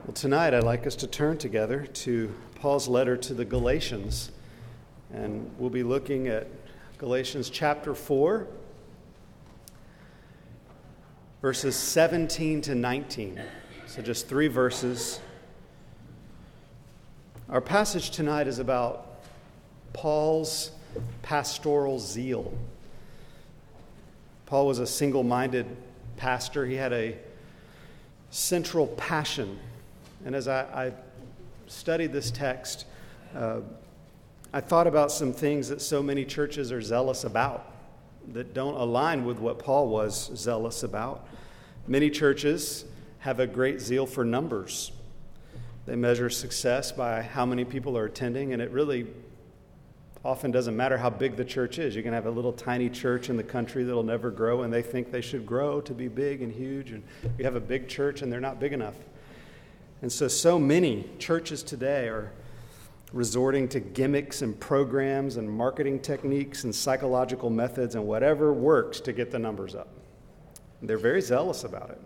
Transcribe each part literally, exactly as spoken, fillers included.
Well, tonight I'd like us to turn together to Paul's letter to the Galatians, and we'll be looking at Galatians chapter four, verses seventeen to nineteen. So just three verses. Our passage tonight is about Paul's pastoral zeal. Paul was a single-minded pastor. He had a central passion. And as I, I studied this text, uh, I thought about some things that so many churches are zealous about that don't align with what Paul was zealous about. Many churches have a great zeal for numbers. They measure success by how many people are attending, and it really often doesn't matter how big the church is. You can have a little tiny church in the country that'll never grow, and they think they should grow to be big and huge, and you have a big church, and they're not big enough. And so, so many churches today are resorting to gimmicks and programs and marketing techniques and psychological methods and whatever works to get the numbers up. They're very zealous about it.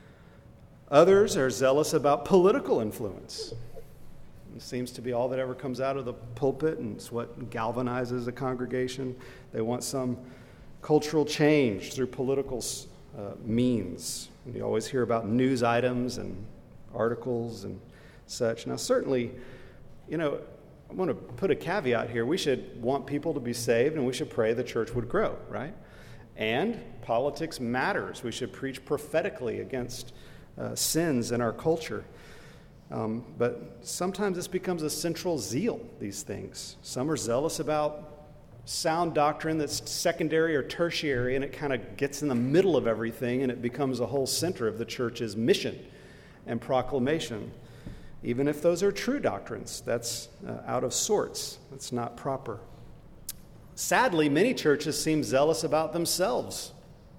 Others are zealous about political influence. It seems to be all that ever comes out of the pulpit, and it's what galvanizes a congregation. They want some cultural change through political uh, means. And you always hear about news items and articles and such. Now, certainly, you know, I want to put a caveat here. We should want people to be saved, and we should pray the church would grow, right? And politics matters. We should preach prophetically against uh, sins in our culture. Um, but sometimes this becomes a central zeal, these things. Some are zealous about sound doctrine that's secondary or tertiary, and it kind of gets in the middle of everything, and it becomes a whole center of the church's mission and proclamation. Even if those are true doctrines, that's uh, out of sorts. That's not proper. Sadly, many churches seem zealous about themselves.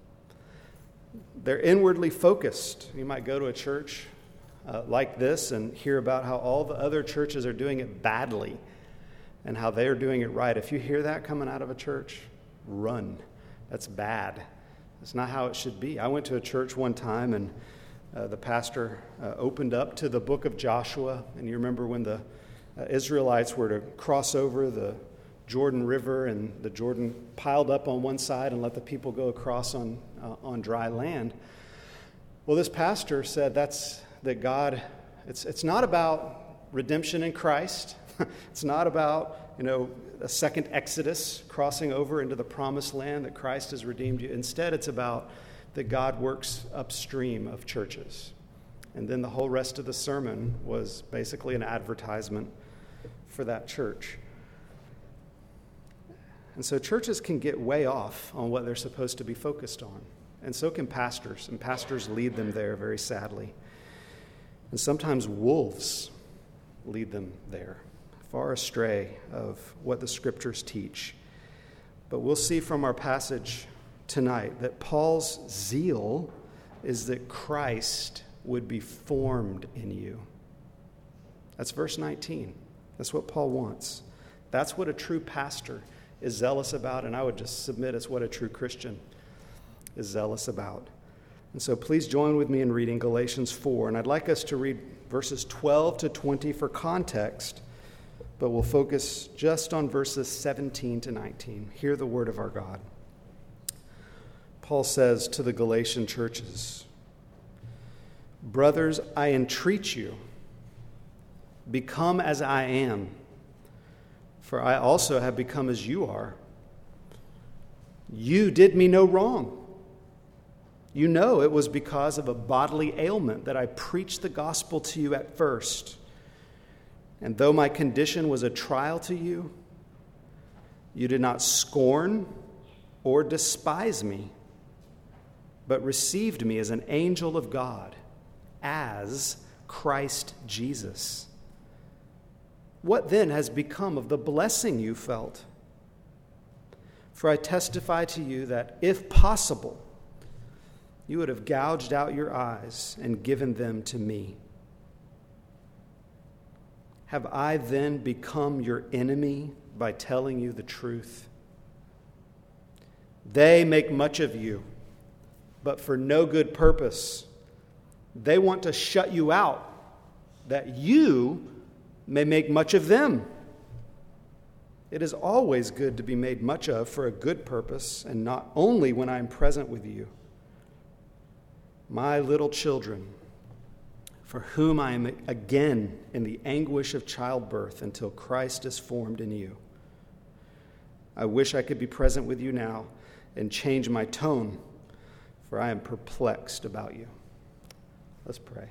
They're inwardly focused. You might go to a church uh, like this and hear about how all the other churches are doing it badly and how they're doing it right. If you hear that coming out of a church, run. That's bad. That's not how it should be. I went to a church one time, and Uh, the pastor uh, opened up to the book of Joshua, and you remember when the uh, Israelites were to cross over the Jordan River, and the Jordan piled up on one side and let the people go across on uh, on dry land. Well, this pastor said that's that God. It's it's not about redemption in Christ. It's not about you know a second Exodus crossing over into the promised land that Christ has redeemed you. Instead, it's about that God works upstream of churches. And then the whole rest of the sermon was basically an advertisement for that church. And so churches can get way off on what they're supposed to be focused on. And so can pastors, and pastors lead them there very sadly. And sometimes wolves lead them there, far astray of what the scriptures teach. But we'll see from our passage tonight that Paul's zeal is that Christ would be formed in you. That's verse nineteen. That's what Paul wants. That's what a true pastor is zealous about, and I would just submit it's what a true Christian is zealous about. And so please join with me in reading Galatians four, and I'd like us to read verses twelve to twenty for context, but we'll focus just on verses seventeen to nineteen. Hear the word of our God. Paul says to the Galatian churches, "Brothers, I entreat you, become as I am, for I also have become as you are. You did me no wrong. You know it was because of a bodily ailment that I preached the gospel to you at first. And though my condition was a trial to you, you did not scorn or despise me, but received me as an angel of God, as Christ Jesus. What then has become of the blessing you felt? For I testify to you that, if possible, you would have gouged out your eyes and given them to me. Have I then become your enemy by telling you the truth? They make much of you, but for no good purpose. They want to shut you out that you may make much of them. It is always good to be made much of for a good purpose, and not only when I am present with you. My little children, for whom I am again in the anguish of childbirth until Christ is formed in you. I wish I could be present with you now and change my tone, for I am perplexed about you. Let's pray.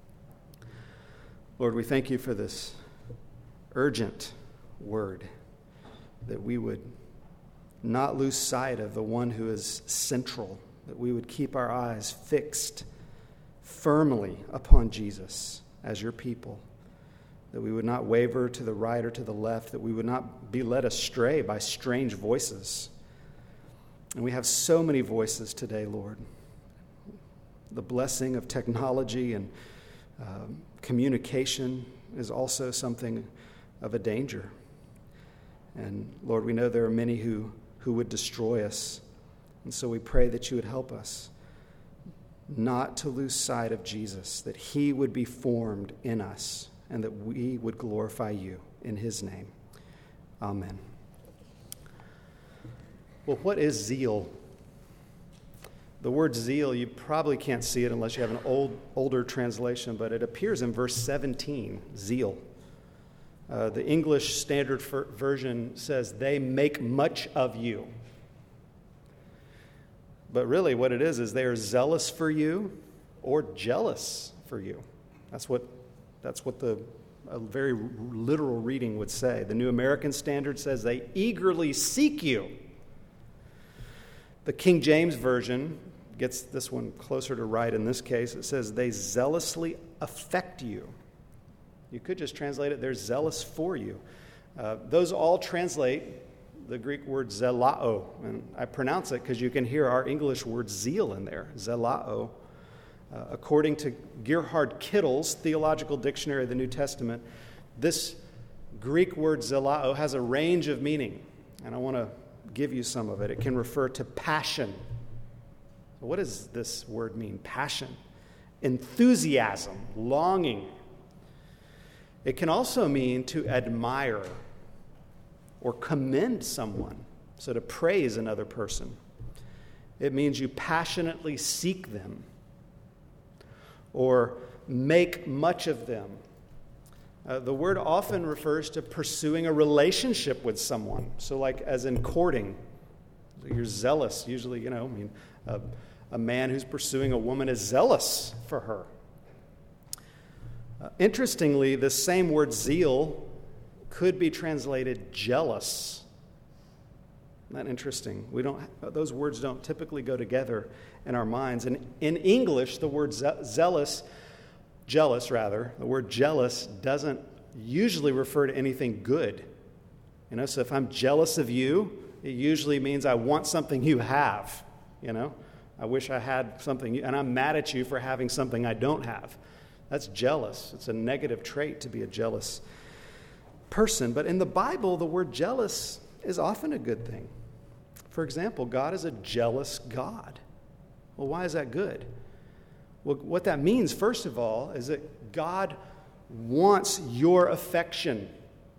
Lord, we thank you for this urgent word, that we would not lose sight of the one who is central, that we would keep our eyes fixed firmly upon Jesus as your people, that we would not waver to the right or to the left, that we would not be led astray by strange voices. And we have so many voices today, Lord. The blessing of technology and um, communication is also something of a danger. And Lord, we know there are many who, who would destroy us. And so we pray that you would help us not to lose sight of Jesus, that he would be formed in us, and that we would glorify you in his name. Amen. Well, what is zeal? The word zeal, you probably can't see it unless you have an old, older translation, but it appears in verse seventeen, zeal. Uh, the English Standard Version says, they make much of you. But really what it is, is they are zealous for you or jealous for you. That's what, that's what the a very literal reading would say. The New American Standard says they eagerly seek you. The King James Version gets this one closer to right in this case. It says they zealously affect you. You could just translate it, they're zealous for you. Uh, those all translate the Greek word zelao, and I pronounce it because you can hear our English word zeal in there, zelao. Uh, according to Gerhard Kittle's Theological Dictionary of the New Testament, this Greek word zelao has a range of meaning, and I want to give you some of it. It can refer to passion. What does this word mean? Passion, enthusiasm, longing. It can also mean to admire or commend someone, so to praise another person. It means you passionately seek them or make much of them. Uh, the word often refers to pursuing a relationship with someone. So like as in courting, you're zealous. Usually, you know, I mean, uh, a man who's pursuing a woman is zealous for her. Uh, interestingly, the same word zeal could be translated jealous. Isn't that interesting? We don't; those words don't typically go together in our minds. And in English, the word ze- zealous, jealous rather, the word jealous doesn't usually refer to anything good. You know, so if I'm jealous of you, it usually means I want something you have. You know, I wish I had something, and I'm mad at you for having something I don't have. That's jealous. It's a negative trait to be a jealous person. But in the Bible, the word jealous is often a good thing. For example, God is a jealous God. Well, why is that good? Well, what that means, first of all, is that God wants your affection.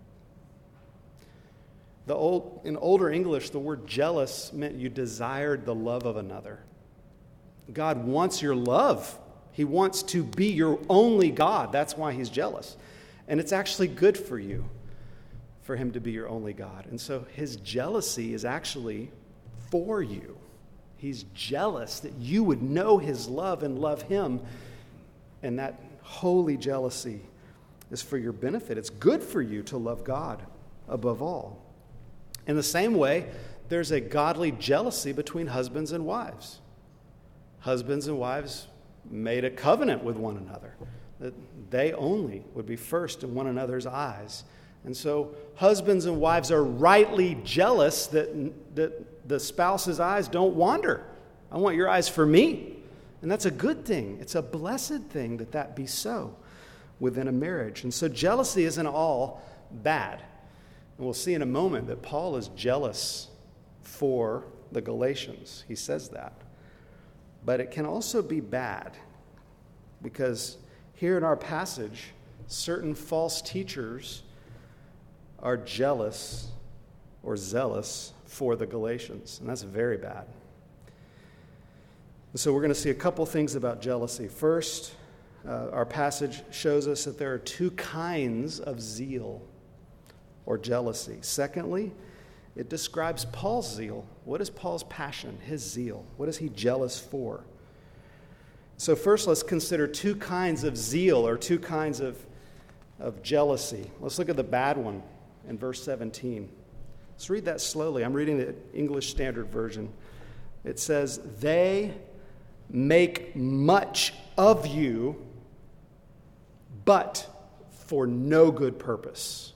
The old, in older English, the word jealous meant you desired the love of another. God wants your love. He wants to be your only God. That's why he's jealous. And it's actually good for you, for him to be your only God. And so his jealousy is actually for you. He's jealous that you would know his love and love him. And that holy jealousy is for your benefit. It's good for you to love God above all. In the same way, there's a godly jealousy between husbands and wives. Husbands and wives made a covenant with one another that they only would be first in one another's eyes. And so husbands and wives are rightly jealous that, that the spouse's eyes don't wander. I want your eyes for me. And that's a good thing. It's a blessed thing that that be so within a marriage. And so jealousy isn't all bad. And we'll see in a moment that Paul is jealous for the Galatians. He says that. But it can also be bad, because here in our passage, certain false teachers are jealous or zealous for the Galatians, and that's very bad. So we're going to see a couple things about jealousy. First, uh, our passage shows us that there are two kinds of zeal or jealousy. Secondly, it describes Paul's zeal. What is Paul's passion, his zeal? What is he jealous for? So first, let's consider two kinds of zeal or two kinds of, of jealousy. Let's look at the bad one in verse seventeen. Let's read that slowly. I'm reading the English Standard Version. It says, "They make much of you, but for no good purpose."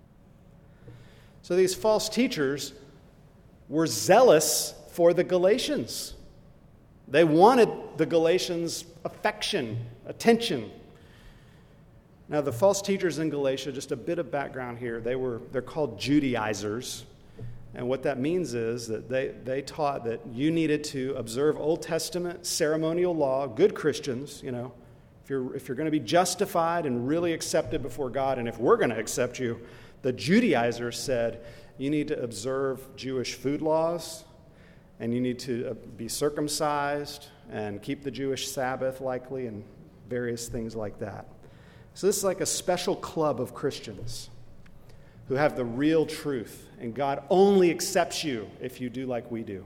So these false teachers were zealous for the Galatians. They wanted the Galatians' affection, attention. Now, the false teachers in Galatia, just a bit of background here, they were, they're called Judaizers. And what that means is that they, they taught that you needed to observe Old Testament ceremonial law, good Christians, you know, if you're, if you're going to be justified and really accepted before God, and if we're going to accept you, the Judaizers said you need to observe Jewish food laws, and you need to be circumcised and keep the Jewish Sabbath likely, and various things like that. So this is like a special club of Christians who have the real truth, and God only accepts you if you do like we do.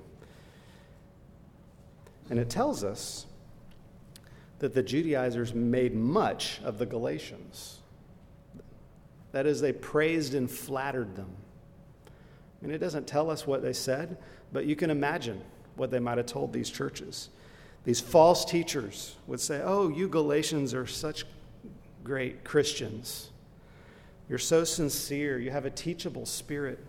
And it tells us that the Judaizers made much of the Galatians. That is, they praised and flattered them. I mean, it doesn't tell us what they said, but you can imagine what they might have told these churches. These false teachers would say, "Oh, you Galatians are such great Christians. You're so sincere. You have a teachable spirit.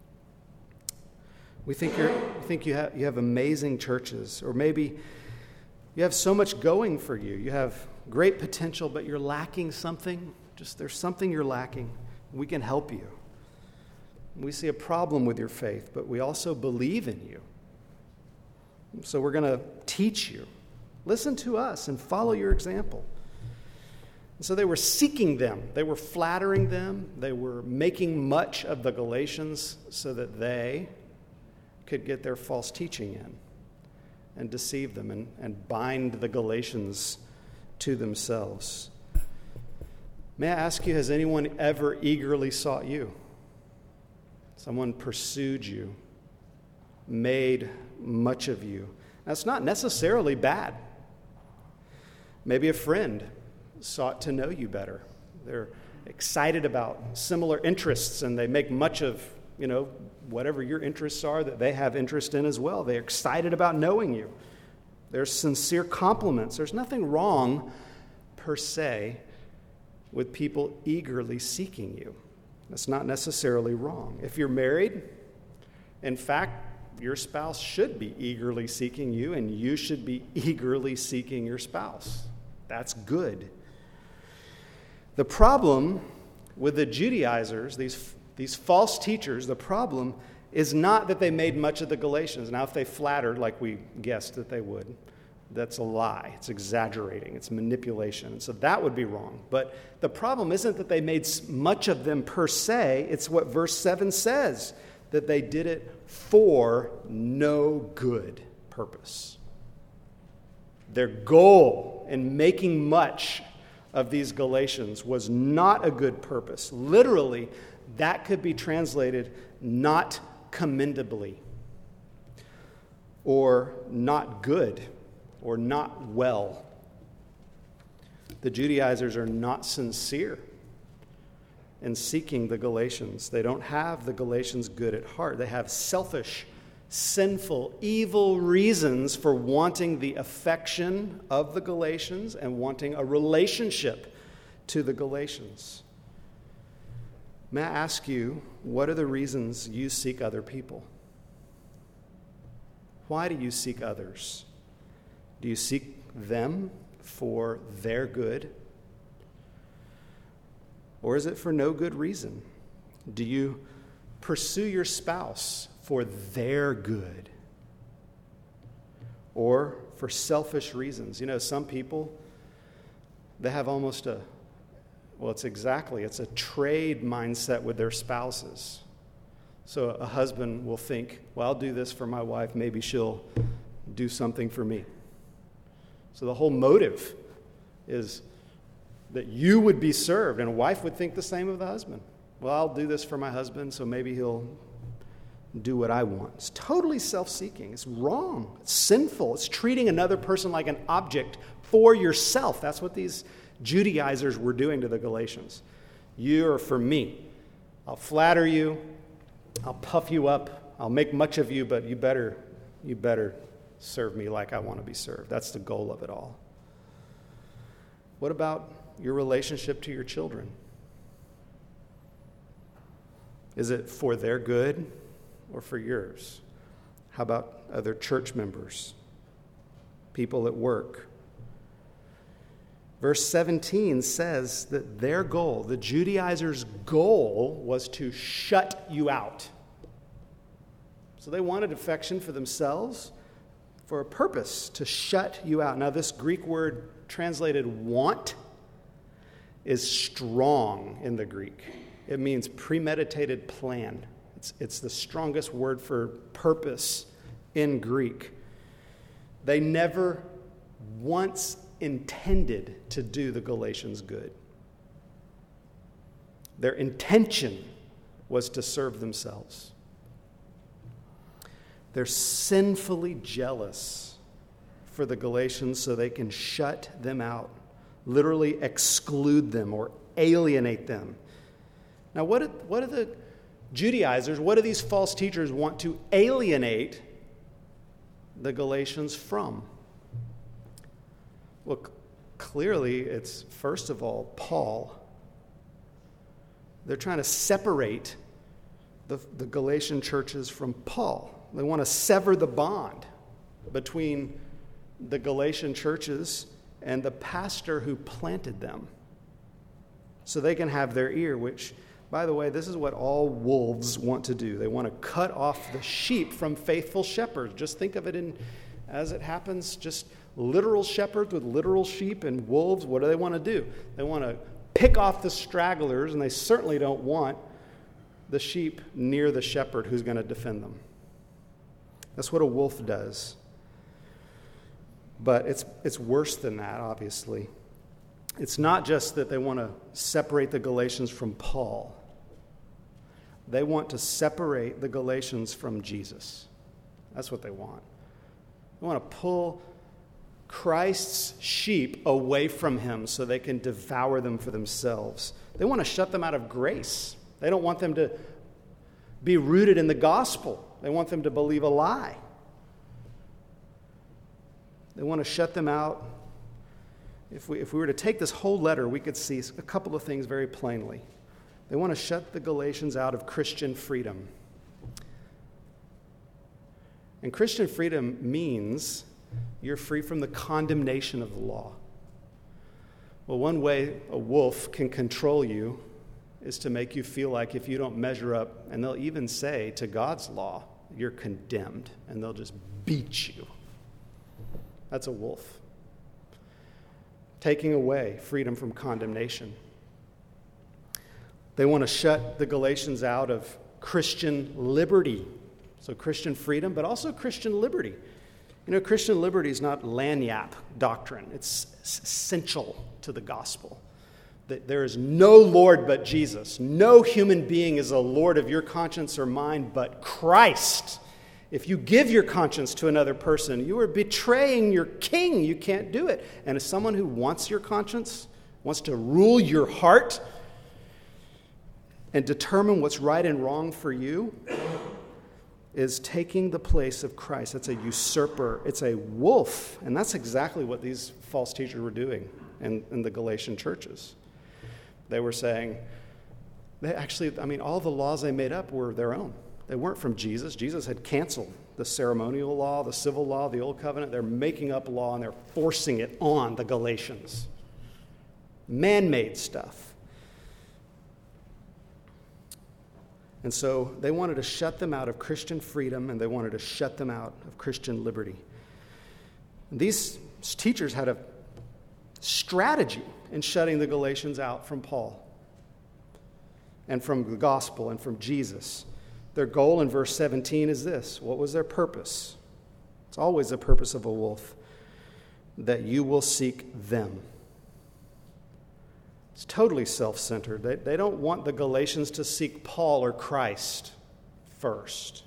We think you're, we think you have, you have amazing churches. Or maybe you have so much going for you. You have great potential, but you're lacking something. Just there's something you're lacking. We can help you. We see a problem with your faith, but we also believe in you. So we're going to teach you. Listen to us and follow your example." And so they were seeking them. They were flattering them. They were making much of the Galatians so that they could get their false teaching in and deceive them and, and bind the Galatians to themselves. May I ask you, has anyone ever eagerly sought you? Someone pursued you, made much of you. That's not necessarily bad. Maybe a friend sought to know you better. They're excited about similar interests, and they make much of, you know, whatever your interests are that they have interest in as well. They're excited about knowing you. There's sincere compliments. There's nothing wrong, per se, with people eagerly seeking you. That's not necessarily wrong. If you're married, in fact, your spouse should be eagerly seeking you, and you should be eagerly seeking your spouse. That's good. The problem with the Judaizers, these, these false teachers, the problem is not that they made much of the Galatians. Now, if they flattered like we guessed that they would, that's a lie. It's exaggerating. It's manipulation. And so that would be wrong. But the problem isn't that they made much of them per se. It's what verse seven says, that they did it for no good purpose. Their goal in making much of these Galatians was not a good purpose. Literally, that could be translated not commendably, or not good, or not well. The Judaizers are not sincere in seeking the Galatians. They don't have the Galatians good at heart. They have selfish, sinful, evil reasons for wanting the affection of the Galatians and wanting a relationship to the Galatians. May I ask you, what are the reasons you seek other people? Why do you seek others? Do you seek them for their good? Or is it for no good reason? Do you pursue your spouse for their good? Or for selfish reasons? You know, some people, they have almost a Well, it's exactly, it's a trade mindset with their spouses. So a husband will think, well, I'll do this for my wife, maybe she'll do something for me. So the whole motive is that you would be served, and a wife would think the same of the husband. Well, I'll do this for my husband, so maybe he'll do what I want. It's totally self-seeking. It's wrong. It's sinful. It's treating another person like an object for yourself. That's what these Judaizers were doing to the Galatians. You are for me. I'll flatter you. I'll puff you up. I'll make much of you, but you better, you better serve me like I want to be served. That's the goal of it all. What about your relationship to your children? Is it for their good or for yours? How about other church members, people at work? Verse seventeen says that their goal, the Judaizers' goal, was to shut you out. So they wanted affection for themselves for a purpose, to shut you out. Now, this Greek word translated want is strong in the Greek. It means premeditated plan. It's, it's the strongest word for purpose in Greek. They never once intended to do the Galatians good. Their intention was to serve themselves. They're sinfully jealous for the Galatians so they can shut them out, literally exclude them or alienate them. Now, what do, what do the Judaizers, what do these false teachers want to alienate the Galatians from? Well, c- clearly it's, first of all, Paul. They're trying to separate the, the Galatian churches from Paul. They want to sever the bond between the Galatian churches and the pastor who planted them, so they can have their ear, which, by the way, this is what all wolves want to do. They want to cut off the sheep from faithful shepherds. Just think of it in, as it happens, just literal shepherds with literal sheep and wolves. What do they want to do? They want to pick off the stragglers, and they certainly don't want the sheep near the shepherd who's going to defend them. That's what a wolf does. But it's it's worse than that, obviously. It's not just that they want to separate the Galatians from Paul. They want to separate the Galatians from Jesus. That's what they want. They want to pull Christ's sheep away from him so they can devour them for themselves. They want to shut them out of grace. They don't want them to be rooted in the gospel. They want them to believe a lie. They want to shut them out. If we, if we were to take this whole letter, we could see a couple of things very plainly. They want to shut the Galatians out of Christian freedom. And Christian freedom means you're free from the condemnation of the law. Well, one way a wolf can control you is to make you feel like if you don't measure up, and they'll even say to God's law, you're condemned, and they'll just beat you. That's a wolf. Taking away freedom from condemnation. They want to shut the Galatians out of Christian liberty. So Christian freedom, but also Christian liberty. You know, Christian liberty is not lagniappe doctrine. It's essential to the gospel. That there is no Lord but Jesus. No human being is a Lord of your conscience or mine but Christ. If you give your conscience to another person, you are betraying your king. You can't do it. And as someone who wants your conscience, wants to rule your heart and determine what's right and wrong for you, is taking the place of Christ. It's a usurper. It's a wolf. And that's exactly what these false teachers were doing in, in the Galatian churches. They were saying, they actually, I mean, all the laws they made up were their own. They weren't from Jesus. Jesus had canceled the ceremonial law, the civil law, the old covenant. They're making up law and they're forcing it on the Galatians. Man-made stuff. And so they wanted to shut them out of Christian freedom, and they wanted to shut them out of Christian liberty. And these teachers had a strategy, in shutting the Galatians out from Paul and from the gospel and from Jesus. Their goal in verse seventeen is this. What was their purpose? It's always the purpose of a wolf, that you will seek them. It's totally self-centered. They, they don't want the Galatians to seek Paul or Christ first.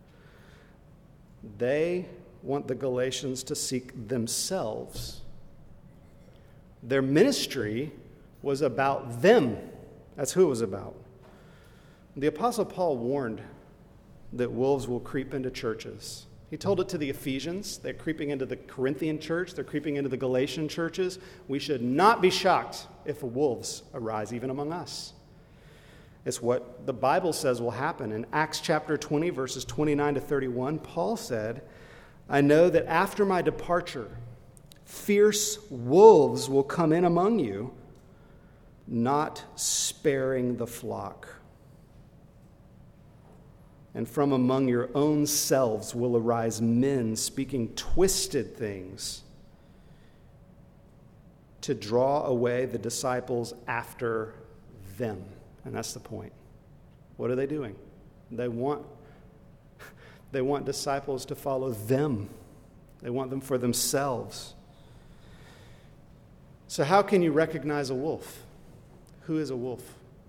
They want the Galatians to seek themselves. Their ministry was about them. That's who it was about. The Apostle Paul warned that wolves will creep into churches. He told it to the Ephesians. They're creeping into the Corinthian church. They're creeping into the Galatian churches. We should not be shocked if wolves arise even among us. It's what the Bible says will happen. In Acts chapter twenty, verses twenty-nine to thirty-one, Paul said, I know that after my departure, fierce wolves will come in among you, not sparing the flock. And from among your own selves will arise men speaking twisted things to draw away the disciples after them. And that's the point. What are they doing? They want, they want disciples to follow them. They want them for themselves. So how can you recognize a wolf? Who is a wolf?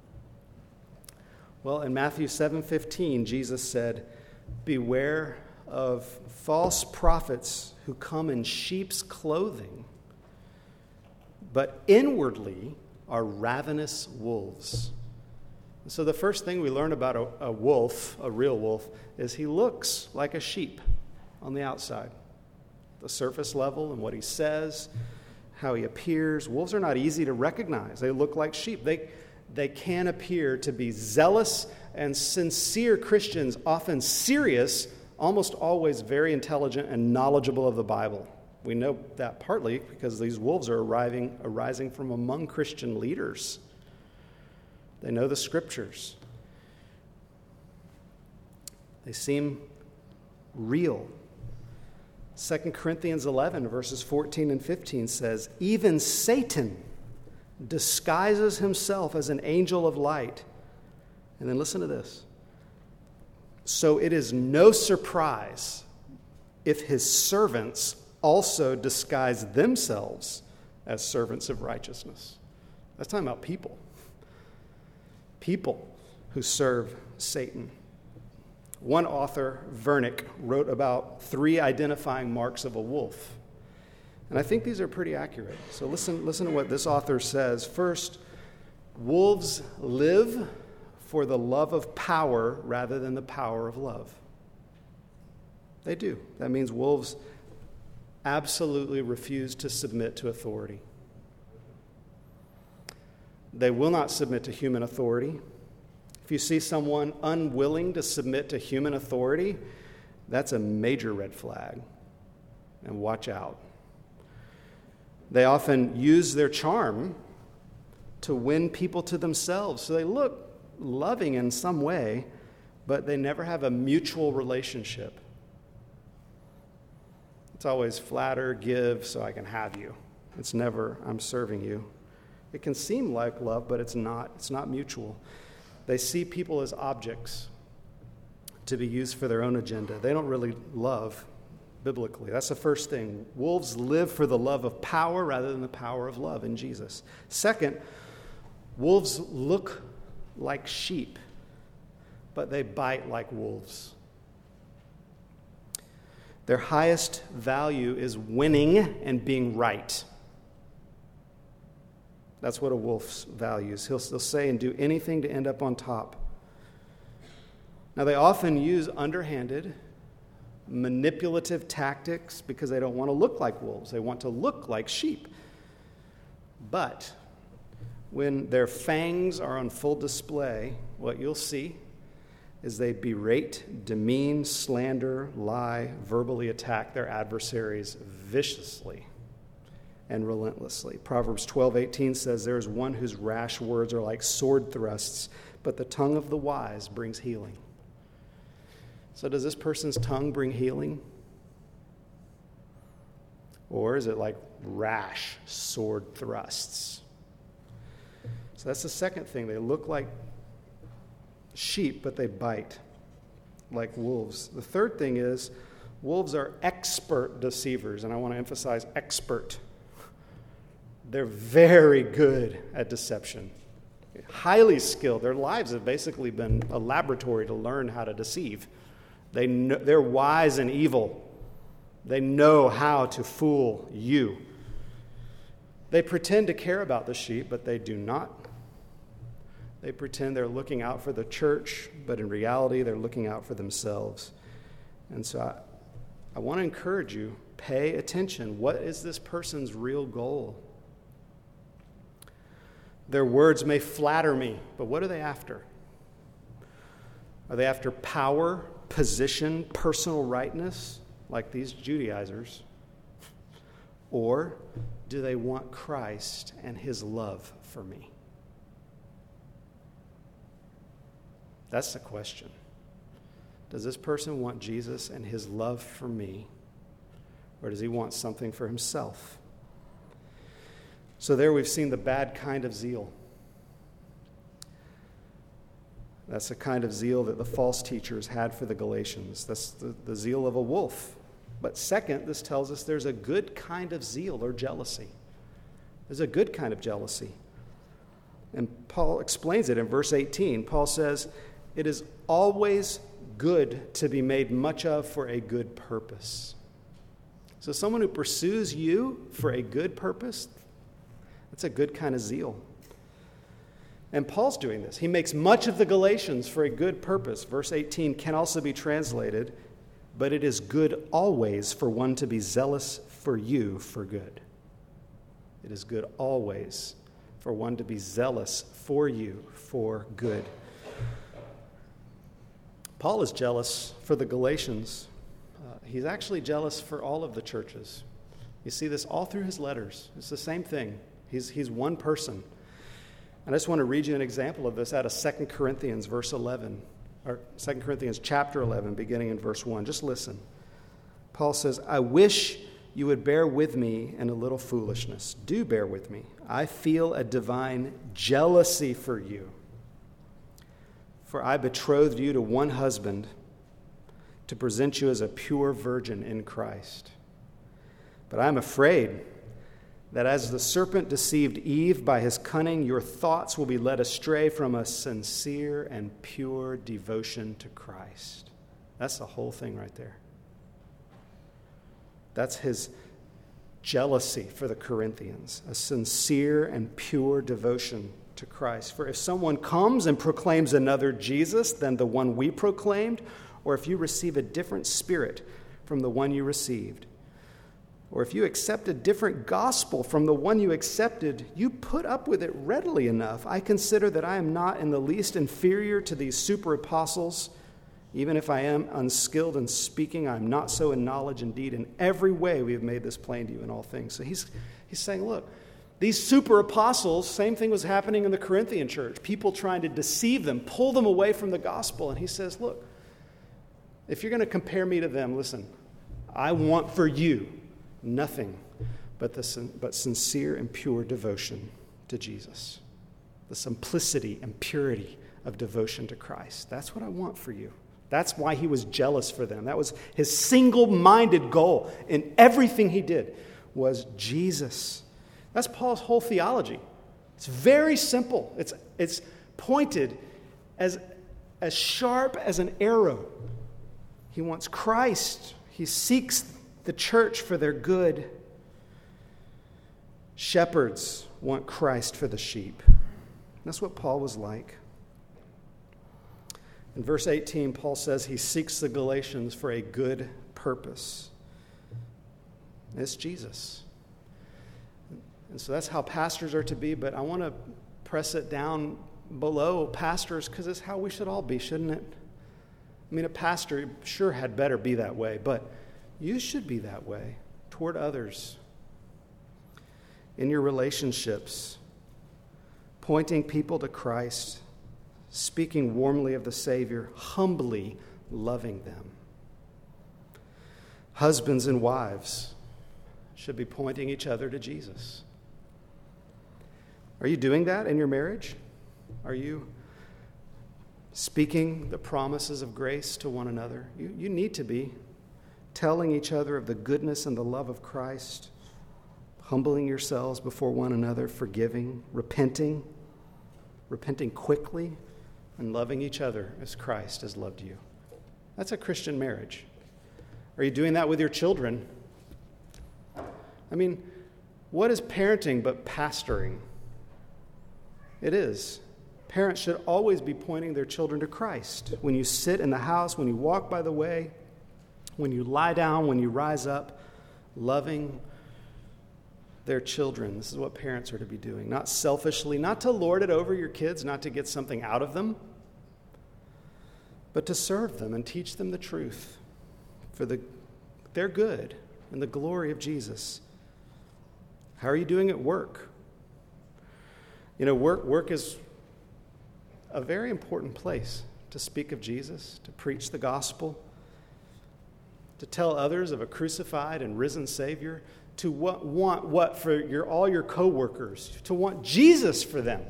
Well, in Matthew seven fifteen, Jesus said, beware of false prophets who come in sheep's clothing, but inwardly are ravenous wolves. So the first thing we learn about a, a wolf, a real wolf, is he looks like a sheep on the outside. The surface level and what he says, how he appears. Wolves are not easy to recognize. They look like sheep. They They can appear to be zealous and sincere Christians, often serious, almost always very intelligent and knowledgeable of the Bible. We know that partly because these wolves are arriving, arising from among Christian leaders. They know the scriptures. They seem real. Second Corinthians eleven, verses fourteen and fifteen says, even Satan disguises himself as an angel of light. And then listen to this. So it is no surprise if his servants also disguise themselves as servants of righteousness. That's talking about people. People who serve Satan. One author, Vernick, wrote about three identifying marks of a wolf. And I think these are pretty accurate. So listen, listen to what this author says. First, wolves live for the love of power rather than the power of love. They do. That means wolves absolutely refuse to submit to authority. They will not submit to human authority. If you see someone unwilling to submit to human authority, that's a major red flag. And watch out. They often use their charm to win people to themselves. So they look loving in some way, but they never have a mutual relationship. It's always flatter, give, so I can have you. It's never, I'm serving you. It can seem like love, but it's not. It's not mutual. They see people as objects to be used for their own agenda. They don't really love biblically. That's the first thing. Wolves live for the love of power rather than the power of love in Jesus. Second, wolves look like sheep, but they bite like wolves. Their highest value is winning and being right. That's what a wolf values. He'll, he'll say and do anything to end up on top. Now, they often use underhanded, manipulative tactics because they don't want to look like wolves. They want to look like sheep. But when their fangs are on full display, what you'll see is they berate, demean, slander, lie, verbally attack their adversaries viciously and relentlessly. Proverbs twelve eighteen says, there is one whose rash words are like sword thrusts, but the tongue of the wise brings healing. So does this person's tongue bring healing? Or is it like rash sword thrusts? So that's the second thing. They look like sheep, but they bite like wolves. The third thing is wolves are expert deceivers, and I want to emphasize expert. They're very good at deception, highly skilled. Their lives have basically been a laboratory to learn how to deceive. They know, they're wise and evil. They know how to fool you. They pretend to care about the sheep, but they do not. They pretend they're looking out for the church, but in reality, they're looking out for themselves. And so I, I want to encourage you, pay attention. What is this person's real goal? Their words may flatter me, but what are they after? Are they after power, position, personal rightness, like these Judaizers? Or do they want Christ and his love for me? That's the question. Does this person want Jesus and his love for me? Or does he want something for himself? So there we've seen the bad kind of zeal. That's the kind of zeal that the false teachers had for the Galatians. That's the, the zeal of a wolf. But second, this tells us there's a good kind of zeal or jealousy. There's a good kind of jealousy. And Paul explains it in verse eighteen. Paul says, "It is always good to be made much of for a good purpose." So someone who pursues you for a good purpose, that's a good kind of zeal. And Paul's doing this. He makes much of the Galatians for a good purpose. Verse eighteen can also be translated, "But it is good always for one to be zealous for you for good." It is good always for one to be zealous for you for good. Paul is jealous for the Galatians. Uh, he's actually jealous for all of the churches. You see this all through his letters. It's the same thing. He's, he's one person. And I just want to read you an example of this out of Second Corinthians, verse eleven, or Second Corinthians chapter eleven, beginning in verse one. Just listen. Paul says, "I wish you would bear with me in a little foolishness. Do bear with me. I feel a divine jealousy for you. For I betrothed you to one husband to present you as a pure virgin in Christ. But I am afraid that as the serpent deceived Eve by his cunning, your thoughts will be led astray from a sincere and pure devotion to Christ." That's the whole thing right there. That's his jealousy for the Corinthians, a sincere and pure devotion to Christ. For if someone comes and proclaims another Jesus than the one we proclaimed, or if you receive a different spirit from the one you received, or if you accept a different gospel from the one you accepted, you put up with it readily enough. I consider that I am not in the least inferior to these super apostles. Even if I am unskilled in speaking, I am not so in knowledge. Indeed, in every way we have made this plain to you in all things. So he's he's saying, look, these super apostles, same thing was happening in the Corinthian church. People trying to deceive them, pull them away from the gospel. And he says, look, if you're going to compare me to them, listen, I want for you nothing but the but sincere and pure devotion to Jesus. The simplicity and purity of devotion to Christ. That's what I want for you. That's why he was jealous for them. That was his single-minded goal in everything he did, was Jesus. That's Paul's whole theology. It's very simple. It's, it's pointed as, as sharp as an arrow. He wants Christ. He seeks the church for their good. Shepherds want Christ for the sheep. That's what Paul was like. In verse eighteen, Paul says he seeks the Galatians for a good purpose. It's Jesus. And so that's how pastors are to be, but I want to press it down below pastors because it's how we should all be, shouldn't it? I mean, a pastor sure had better be that way, but you should be that way toward others. In your relationships, pointing people to Christ, speaking warmly of the Savior, humbly loving them. Husbands and wives should be pointing each other to Jesus. Are you doing that in your marriage? Are you speaking the promises of grace to one another? You, you need to be. Telling each other of the goodness and the love of Christ, humbling yourselves before one another, forgiving, repenting, repenting quickly, and loving each other as Christ has loved you. That's a Christian marriage. Are you doing that with your children? I mean, what is parenting but pastoring? It is. Parents should always be pointing their children to Christ. When you sit in the house, when you walk by the way, when you lie down, when you rise up, loving their children. This is what parents are to be doing. Not selfishly, not to lord it over your kids, not to get something out of them, but to serve them and teach them the truth for the, their good and the glory of Jesus. How are you doing at work? You know, work, work is a very important place to speak of Jesus, to preach the gospel, to tell others of a crucified and risen Savior, to what, want what for your, all your coworkers, to want Jesus for them,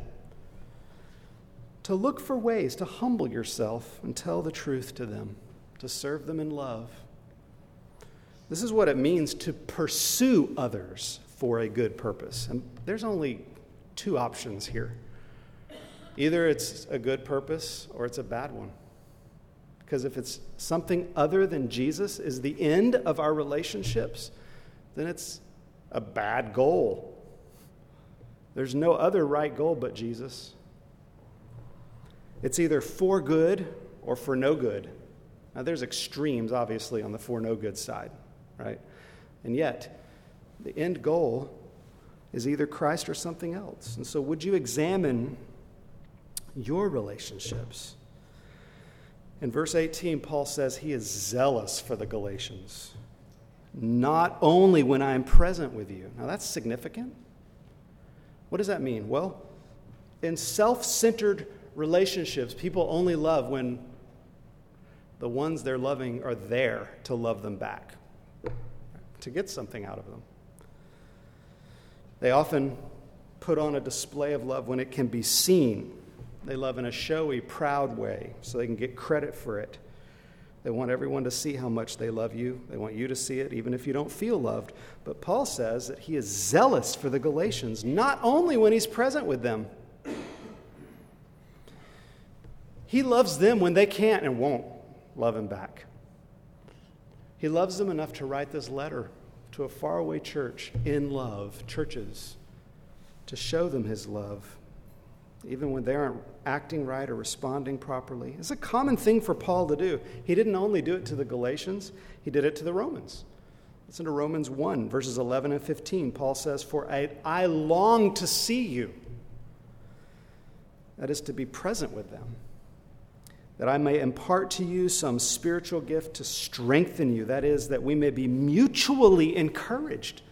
to look for ways to humble yourself and tell the truth to them, to serve them in love. This is what it means to pursue others for a good purpose. And there's only two options here. Either it's a good purpose or it's a bad one. Because if it's something other than Jesus is the end of our relationships, then it's a bad goal. There's no other right goal but Jesus. It's either for good or for no good. Now there's extremes, obviously, on the for no good side, right? And yet, the end goal is either Christ or something else. And so would you examine your relationships? In verse eighteen, Paul says he is zealous for the Galatians, not only when I am present with you. Now that's significant. What does that mean? Well, in self-centered relationships, people only love when the ones they're loving are there to love them back, to get something out of them. They often put on a display of love when it can be seen. They love in a showy, proud way so they can get credit for it. They want everyone to see how much they love you. They want you to see it, even if you don't feel loved. But Paul says that he is zealous for the Galatians, not only when he's present with them. He loves them when they can't and won't love him back. He loves them enough to write this letter to a faraway church in love, churches, to show them his love, even when they aren't acting right or responding properly. It's a common thing for Paul to do. He didn't only do it to the Galatians, he did it to the Romans. Listen to Romans one, verses eleven and fifteen. Paul says, "For I, I long to see you." That is to be present with them, that I may impart to you some spiritual gift to strengthen you. That is, that we may be mutually encouraged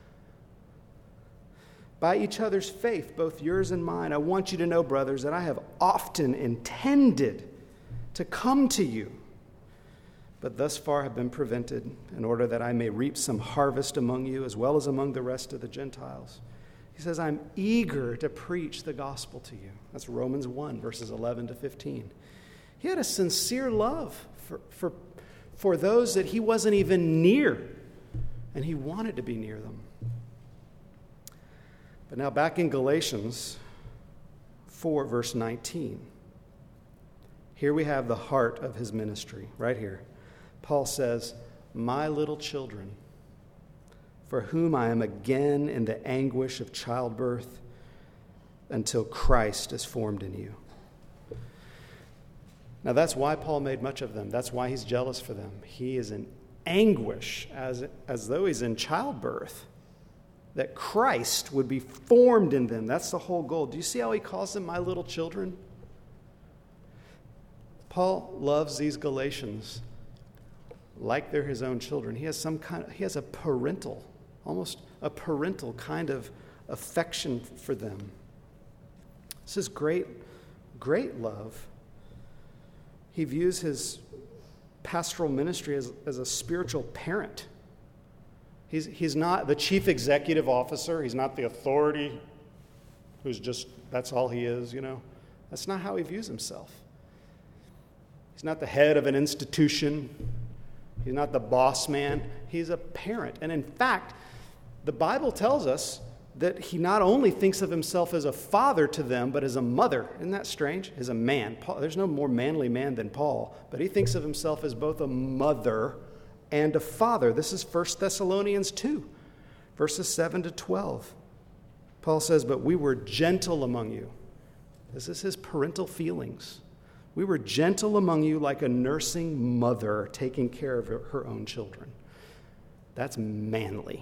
by each other's faith, both yours and mine. I want you to know, brothers, that I have often intended to come to you, but thus far have been prevented, in order that I may reap some harvest among you as well as among the rest of the Gentiles. He says, I'm eager to preach the gospel to you. That's Romans one, verses eleven to fifteen. He had a sincere love for, for, for those that he wasn't even near, and he wanted to be near them. But now back in Galatians four, verse nineteen. Here we have the heart of his ministry, right here. Paul says, "My little children, for whom I am again in the anguish of childbirth until Christ is formed in you." Now that's why Paul made much of them. That's why he's jealous for them. He is in anguish, as, as though he's in childbirth, that Christ would be formed in them. That's the whole goal. Do you see how he calls them my little children? Paul loves these Galatians like they're his own children. He has some kind of, he has a parental, almost a parental kind of affection for them. This is great, great love. He views his pastoral ministry as, as a spiritual parent. He's, he's not the chief executive officer. He's not the authority who's just, that's all he is, you know. That's not how he views himself. He's not the head of an institution. He's not the boss man. He's a parent. And in fact, the Bible tells us that he not only thinks of himself as a father to them, but as a mother. Isn't that strange? As a man. Paul, there's no more manly man than Paul, but he thinks of himself as both a mother and a father. This is First Thessalonians two, verses seven to twelve. Paul says, but we were gentle among you. This is his parental feelings. We were gentle among you like a nursing mother taking care of her own children. That's manly.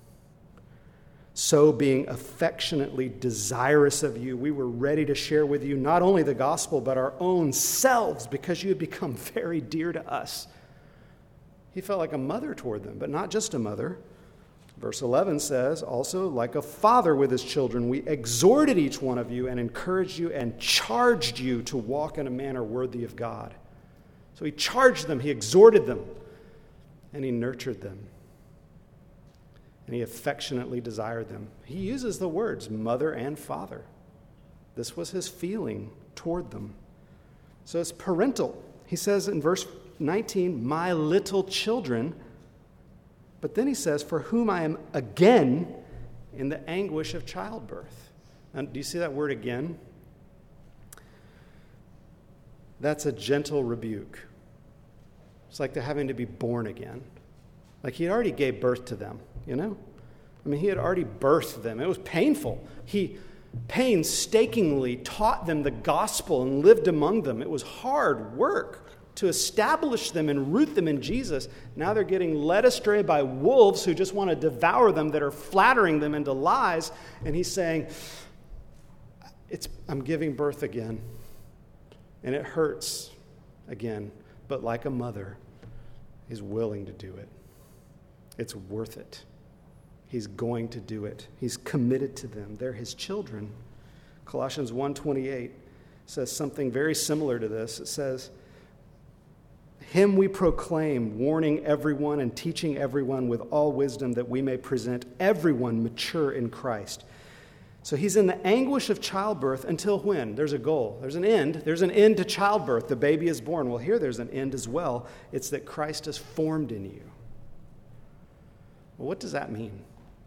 So being affectionately desirous of you, we were ready to share with you not only the gospel, but our own selves, because you had become very dear to us. He felt like a mother toward them, but not just a mother. Verse eleven says, also, like a father with his children, we exhorted each one of you and encouraged you and charged you to walk in a manner worthy of God. So he charged them, he exhorted them, and he nurtured them. And he affectionately desired them. He uses the words mother and father. This was his feeling toward them. So it's parental. He says in verse nineteen, my little children. But then he says, for whom I am again in the anguish of childbirth. And do you see that word again? That's a gentle rebuke. It's like they're having to be born again. Like he already gave birth to them, you know? I mean, he had already birthed them. It was painful. He painstakingly taught them the gospel and lived among them. It was hard work to establish them and root them in Jesus. Now they're getting led astray by wolves who just want to devour them, that are flattering them into lies. And he's saying, "It's I'm giving birth again. And it hurts again. But like a mother, he's willing to do it. It's worth it. He's going to do it. He's committed to them. They're his children." Colossians one twenty-eight says something very similar to this. It says, him we proclaim, warning everyone and teaching everyone with all wisdom, that we may present everyone mature in Christ. So he's in the anguish of childbirth until when? There's a goal. There's an end. There's an end to childbirth. The baby is born. Well, here there's an end as well. It's that Christ is formed in you. Well, what does that mean?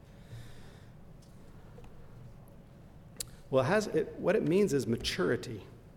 Well, it has, it, what it means is maturity.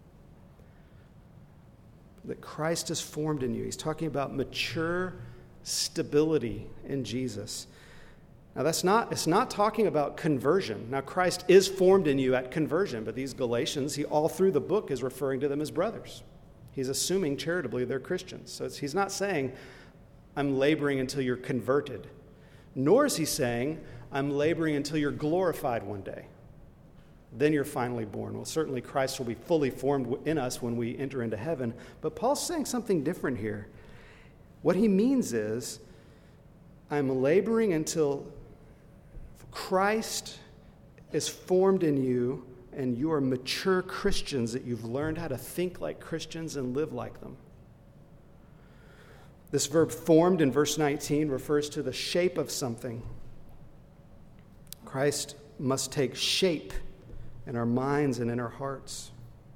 That Christ is formed in you. He's talking about mature stability in Jesus. Now, that's not, it's not talking about conversion. Now, Christ is formed in you at conversion, but these Galatians, he all through the book is referring to them as brothers. He's assuming charitably they're Christians. So it's, he's not saying, I'm laboring until you're converted. Nor is he saying, I'm laboring until you're glorified one day. Then you're finally born. Well, certainly Christ will be fully formed in us when we enter into heaven. But Paul's saying something different here. What he means is, I'm laboring until Christ is formed in you and you are mature Christians, that you've learned how to think like Christians and live like them. This verb formed in verse nineteen refers to the shape of something. Christ must take shape in our minds and in our hearts.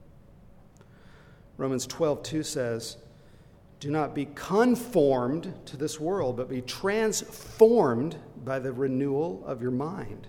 Romans twelve two says, do not be conformed to this world, but be transformed by the renewal of your mind.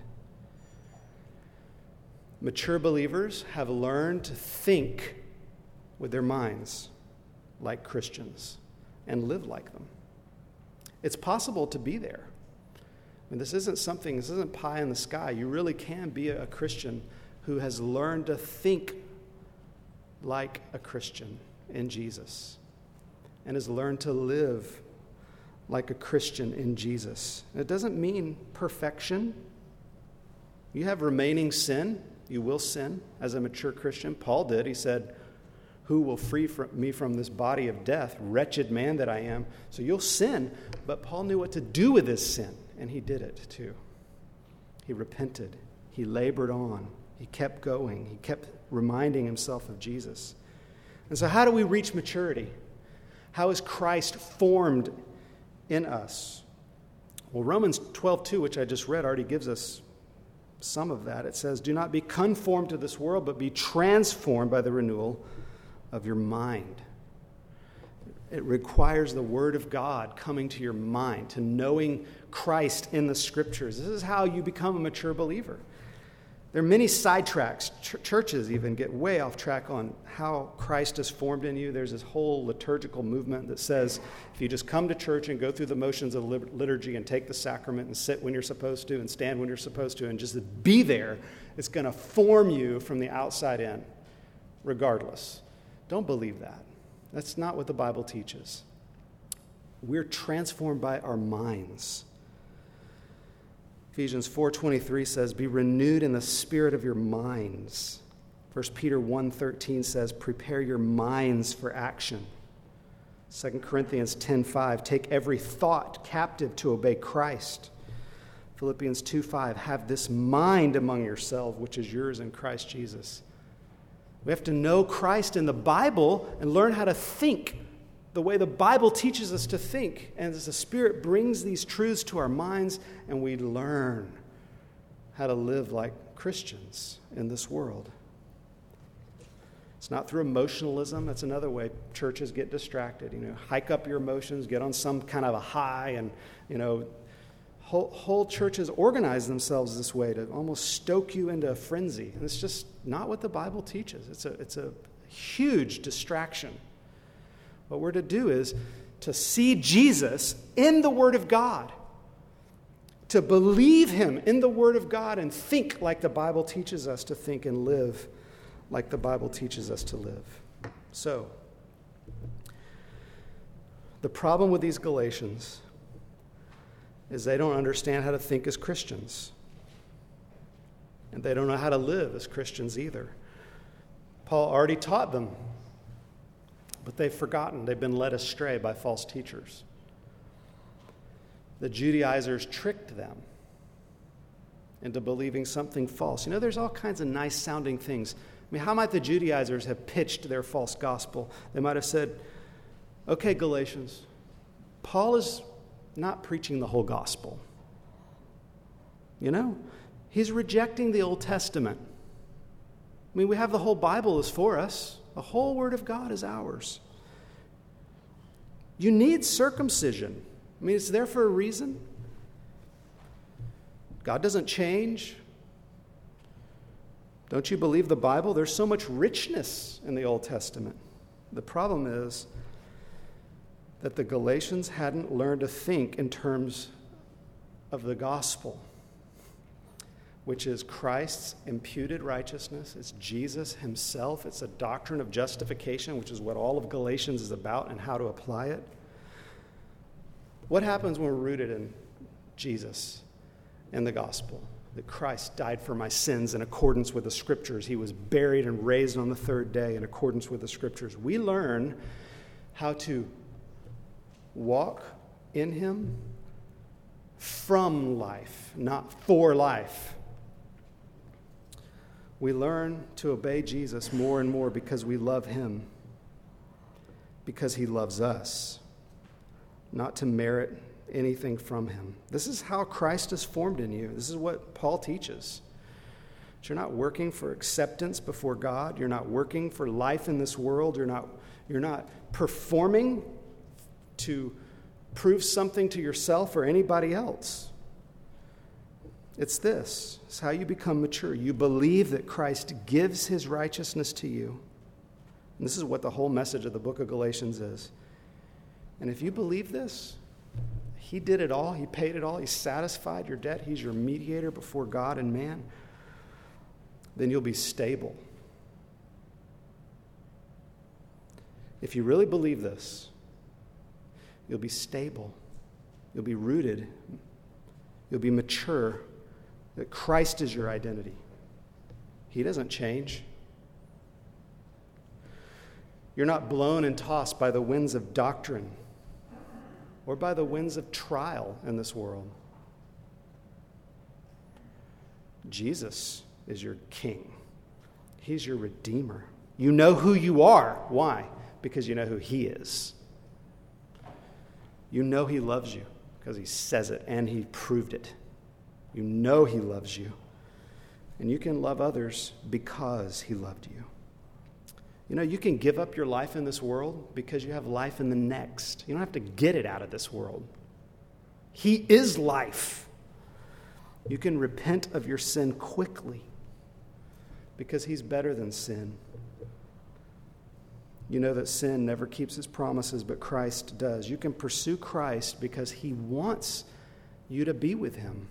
Mature believers have learned to think with their minds like Christians and live like them. It's possible to be there. I mean, this isn't something, this isn't pie in the sky. You really can be a Christian who has learned to think like a Christian in Jesus and has learned to live like a Christian in Jesus. It doesn't mean perfection. You have remaining sin. You will sin as a mature Christian. Paul did. He said, who will free me from this body of death? Wretched man that I am. So you'll sin, but Paul knew what to do with his sin, and he did it too. He repented. He labored on. He kept going. He kept reminding himself of Jesus. And so how do we reach maturity? How is Christ formed in us? Well, Romans twelve two, which I just read, already gives us some of that. It says, do not be conformed to this world, but be transformed by the renewal of your mind. It requires the Word of God coming to your mind, to knowing Christ in the Scriptures. This is how you become a mature believer. There are many sidetracks. Ch- churches even get way off track on how Christ is formed in you. There's this whole liturgical movement that says if you just come to church and go through the motions of liturgy and take the sacrament and sit when you're supposed to and stand when you're supposed to and just be there, it's going to form you from the outside in, regardless. Don't believe that. That's not what the Bible teaches. We're transformed by our minds. Ephesians four twenty-three says, be renewed in the spirit of your minds. First Peter one thirteen says, prepare your minds for action. Second Corinthians ten five, take every thought captive to obey Christ. Philippians two five, have this mind among yourselves, which is yours in Christ Jesus. We have to know Christ in the Bible and learn how to think the way the Bible teaches us to think. And as the Spirit brings these truths to our minds, and we learn how to live like Christians in this world. It's not through emotionalism. That's another way churches get distracted. You know, hike up your emotions, get on some kind of a high, and, you know, whole, whole churches organize themselves this way to almost stoke you into a frenzy. And it's just not what the Bible teaches. It's a, it's a huge distraction. What we're to do is to see Jesus in the Word of God, to believe Him in the Word of God and think like the Bible teaches us to think and live like the Bible teaches us to live. So, the problem with these Galatians is they don't understand how to think as Christians. And they don't know how to live as Christians either. Paul already taught them, but they've forgotten. They've been led astray by false teachers. The Judaizers tricked them into believing something false. You know, there's all kinds of nice-sounding things. I mean, how might the Judaizers have pitched their false gospel? They might have said, okay, Galatians, Paul is not preaching the whole gospel. You know, he's rejecting the Old Testament. I mean, we have the whole Bible is for us. The whole Word of God is ours. You need circumcision. I mean, it's there for a reason. God doesn't change. Don't you believe the Bible? There's so much richness in the Old Testament. The problem is that the Galatians hadn't learned to think in terms of the gospel, which is Christ's imputed righteousness. It's Jesus Himself. It's a doctrine of justification, which is what all of Galatians is about and how to apply it. What happens when we're rooted in Jesus and the gospel? That Christ died for my sins in accordance with the Scriptures. He was buried and raised on the third day in accordance with the Scriptures. We learn how to walk in Him from life, not for life. We learn to obey Jesus more and more because we love Him, because He loves us, not to merit anything from Him. This is how Christ is formed in you. This is what Paul teaches. That you're not working for acceptance before God. You're not working for life in this world. You're not, you're not performing to prove something to yourself or anybody else. It's this. It's how you become mature. You believe that Christ gives His righteousness to you. And this is what the whole message of the book of Galatians is. And if you believe this, He did it all. He paid it all. He satisfied your debt. He's your mediator before God and man. Then you'll be stable. If you really believe this, you'll be stable. You'll be rooted. You'll be mature. That Christ is your identity. He doesn't change. You're not blown and tossed by the winds of doctrine or by the winds of trial in this world. Jesus is your King. He's your Redeemer. You know who you are. Why? Because you know who He is. You know He loves you because He says it and He proved it. You know He loves you. And you can love others because he loved you. You know, you can give up your life in this world because you have life in the next. You don't have to get it out of this world. He is life. You can repent of your sin quickly because he's better than sin. You know that sin never keeps its promises, but Christ does. You can pursue Christ because he wants you to be with him.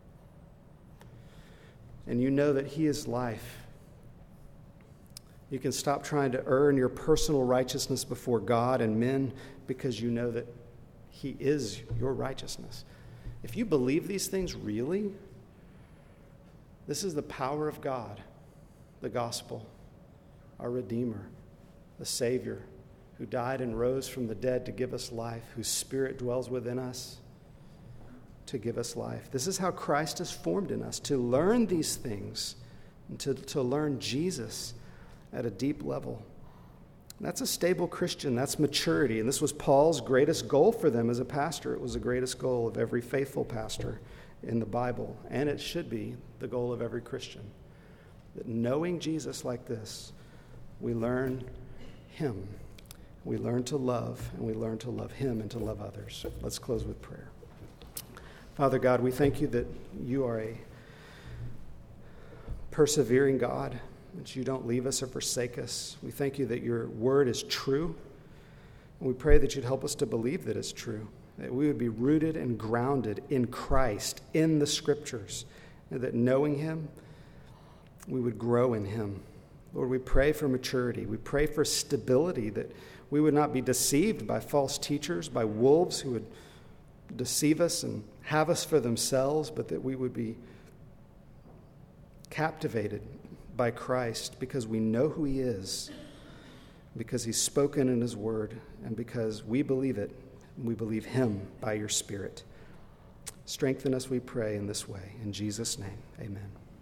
And you know that he is life. You can stop trying to earn your personal righteousness before God and men because you know that he is your righteousness. If you believe these things really, this is the power of God, the gospel, our Redeemer, the Savior, who died and rose from the dead to give us life, whose Spirit dwells within us to give us life. This is how Christ is formed in us, to learn these things, and to, to learn Jesus at a deep level. That's a stable Christian. That's maturity. And this was Paul's greatest goal for them as a pastor. It was the greatest goal of every faithful pastor in the Bible. And it should be the goal of every Christian. That knowing Jesus like this, we learn him. We learn to love, and we learn to love him and to love others. Let's close with prayer. Father God, we thank you that you are a persevering God, that you don't leave us or forsake us. We thank you that your word is true. And we pray that you'd help us to believe that it's true, that we would be rooted and grounded in Christ, in the Scriptures, and that knowing him, we would grow in him. Lord, we pray for maturity. We pray for stability, that we would not be deceived by false teachers, by wolves who would deceive us and have us for themselves, but that we would be captivated by Christ because we know who he is, because he's spoken in his word, and because we believe it, and we believe him by your Spirit. Strengthen us, we pray, in this way. In Jesus' name, amen.